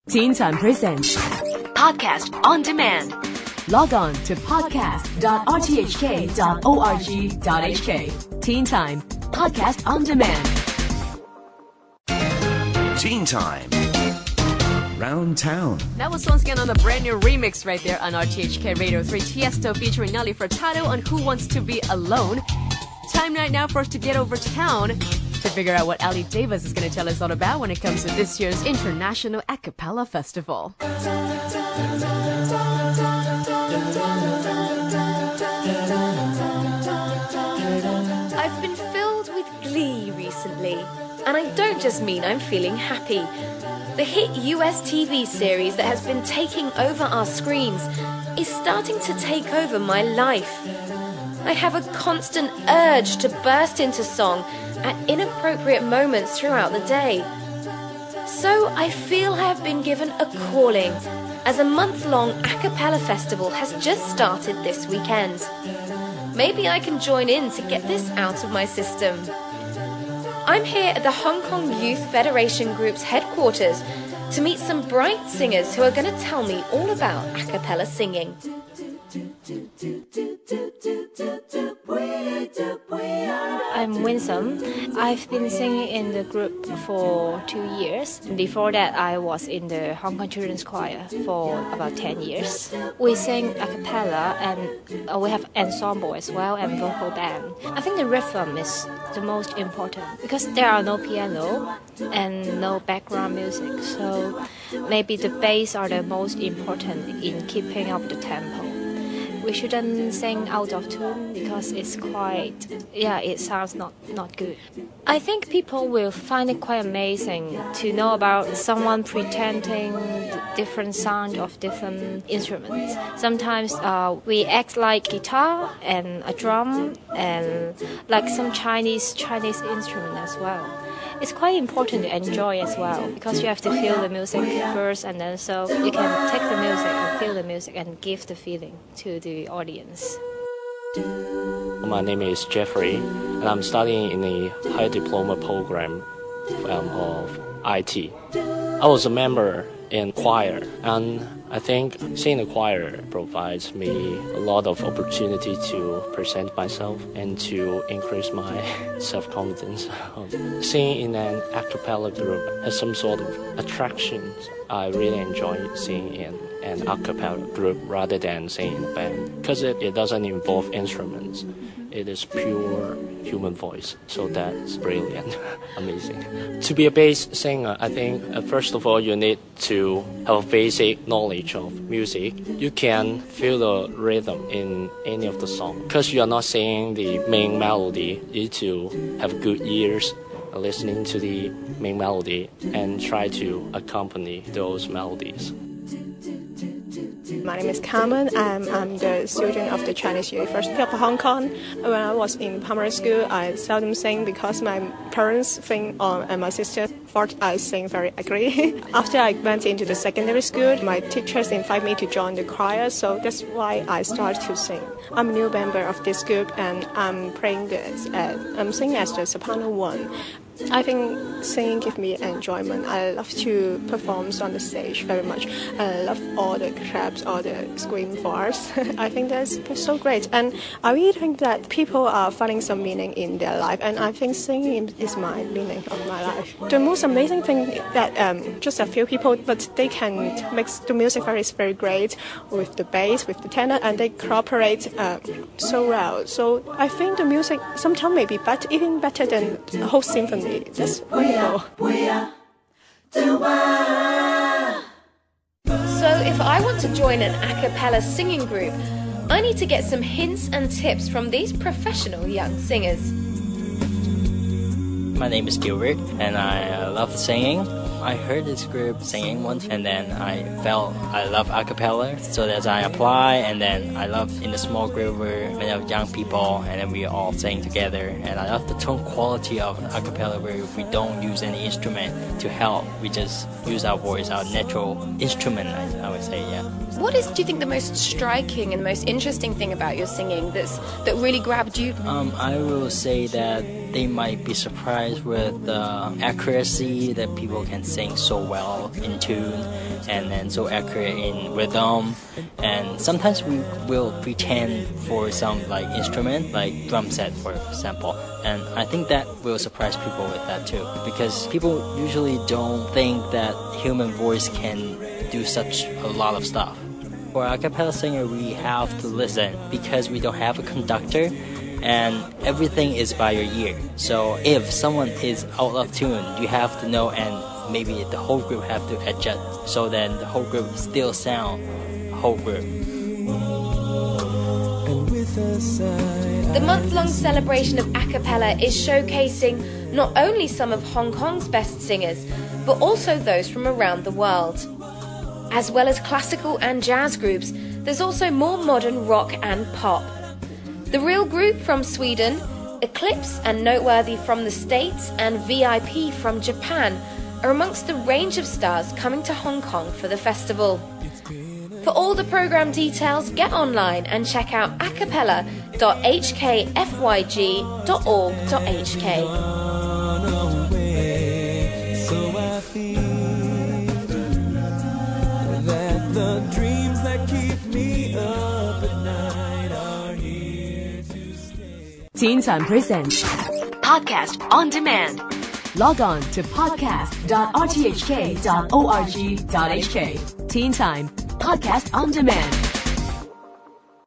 Teen Time presents Podcast on Demand. Log on to podcast.rthk.org.hk. Teen Time Podcast on Demand. Teen Time. Round Town. That was once again on a brand new remix right there on RTHK Radio 3. Tiesto featuring Nelly Furtado on Who Wants to Be Alone. Time right now for us to get over town to figure out what Ali Davis is going to tell us all about when it comes to this year's International A Cappella Festival. I've been filled with glee recently, and I don't just mean I'm feeling happy. The hit US TV series that has been taking over our screens is starting to take over my life. I have a constant urge to burst into song at inappropriate moments throughout the day. So I feel I have been given a calling, as a month-long a cappella festival has just started this weekend. Maybe I can join in to get this out of my system. I'm here at the Hong Kong Youth Federation Group's headquarters to meet some bright singers who are going to tell me all about a cappella singing. I'm Winsome. I've been singing in the group for 2 years. Before that, I was in the Hong Kong Children's Choir for about 10 years. We sing a cappella and we have ensemble as well and vocal band. I think the rhythm is the most important because there are no piano and no background music. So maybe the bass are the most important in keeping up the tempo. We shouldn't sing out of tune because it's it sounds not good. I think people will find it quite amazing to know about someone pretending different sound of different instruments. Sometimes we act like guitar and a drum and like some Chinese instrument as well. It's quite important to enjoy as well because you have to feel the music first and then so you can take the music and feel the music and give the feeling to the audience. My name is Jeffrey and I'm studying in the higher diploma program of IT. I was a member in choir and I think singing in the choir provides me a lot of opportunity to present myself and to increase my self-confidence. Singing in an a cappella group has some sort of attraction. I really enjoy singing in an a cappella group rather than singing in a band because it doesn't involve instruments. It is pure human voice, so that's brilliant, amazing. To be a bass singer, I think first of all you need to have a basic knowledge of music. You can feel the rhythm in any of the songs. Because you are not singing the main melody, you need to have good ears listening to the main melody and try to accompany those melodies. My name is Carmen. I'm the student of the Chinese University of Hong Kong. When I was in primary school, I seldom sing because my parents think and my sister thought I sing very ugly. After I went into the secondary school, my teachers invited me to join the choir, so that's why I started to sing. I'm a new member of this group and I'm singing as the soprano one. I think singing gives me enjoyment. I love to perform on the stage very much. I love all the claps, all the scream bars. I think that's so great. And I really think that people are finding some meaning in their life. And I think singing is my meaning of my life. The most amazing thing that just a few people, but they can make the music very great with the bass, with the tenor, and they cooperate so well. So I think the music sometimes may be even better than the whole symphony. That's wonderful. So if I want to join an a cappella singing group, I need to get some hints and tips from these professional young singers. My name is Gilbert and I love singing. I heard this group singing once and then I felt I love a cappella, so that I apply and then I love in a small group where many of young people and then we all sing together, and I love the tone quality of a cappella where we don't use any instrument to help, we just use our voice, our natural instrument, I would say, yeah. What is, do you think, the most striking and most interesting thing about your singing that really grabbed you? I will say that they might be surprised with the accuracy that people can sing so well in tune and then so accurate in rhythm. And sometimes we will pretend for some like instrument, like drum set for example. And I think that will surprise people with that too, because people usually don't think that human voice can do such a lot of stuff. For a cappella singer, we have to listen because we don't have a conductor and everything is by your ear. So if someone is out of tune, you have to know, and maybe the whole group have to adjust so then the whole group still sound whole group. The month-long celebration of a cappella is showcasing not only some of Hong Kong's best singers, but also those from around the world. As well as classical and jazz groups, there's also more modern rock and pop. The Real Group from Sweden, Eclipse and Noteworthy from the States, and VIP from Japan are amongst the range of stars coming to Hong Kong for the festival. For all the program details, get online and check out acapella.hkfyg.org.hk. The dreams that keep me up at night are here to stay. Teen Time presents Podcast on Demand. Log on to podcast.rthk.org.hk. Teen Time Podcast on Demand.